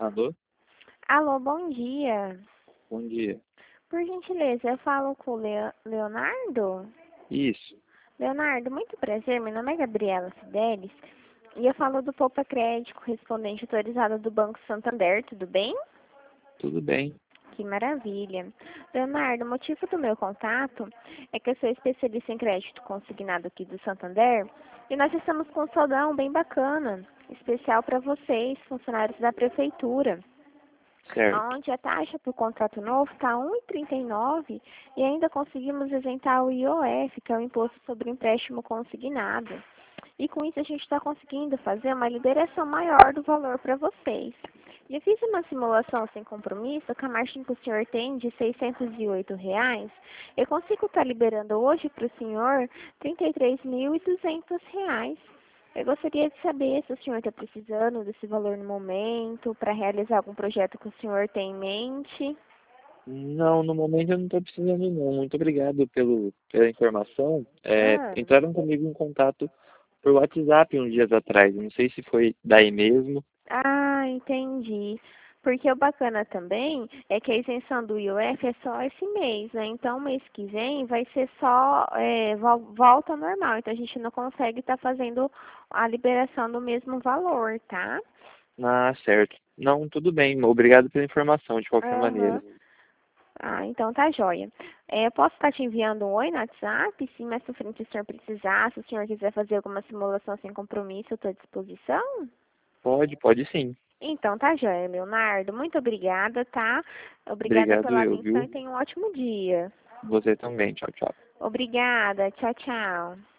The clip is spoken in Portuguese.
Alô? Alô, bom dia. Bom dia. Por gentileza, eu falo com o Leonardo? Isso, Leonardo, muito prazer. Meu nome é Gabriela Fidelis e eu falo do Poupa Crédito, correspondente autorizado do Banco Santander, tudo bem? tudo bem. Que maravilha. Leonardo, o motivo do meu contato é que eu sou especialista em crédito consignado aqui do Santander e nós estamos com um saldão bem bacana, especial para vocês, funcionários da prefeitura, Certo. onde a taxa para o contrato novo está 1,39 e ainda conseguimos isentar o IOF, que é o Imposto sobre Empréstimo Consignado. E com isso a gente está conseguindo fazer uma liberação maior do valor para vocês. E eu fiz uma simulação sem compromisso, com a margem que o senhor tem de R$ 608. Eu consigo estar liberando hoje para o senhor R$ 33.200. Eu gostaria de saber se o senhor está precisando desse valor no momento, para realizar algum projeto que o senhor tem em mente. Não, no momento eu não estou precisando não. Muito obrigado pela informação. Ah, Entraram comigo em contato por WhatsApp uns dias atrás. Não sei se foi daí mesmo. entendi. Porque o bacana também é que a isenção do IOF é só esse mês, né? Então, mês que vem vai ser só volta ao normal. Então, a gente não consegue estar fazendo a liberação do mesmo valor, tá? Ah, certo. Não, tudo bem. Obrigado pela informação, de qualquer maneira. Aham. Ah, então tá joia. Eu posso estar te enviando um oi no WhatsApp, se mais pra frente o senhor precisar, se o senhor quiser fazer alguma simulação sem compromisso, eu estou à disposição. Pode sim. Então tá joia, Leonardo. Muito obrigada, tá? Obrigada Obrigado pela eu, atenção viu? e tenha um ótimo dia. Você também. Tchau, tchau. Obrigada. Tchau, tchau.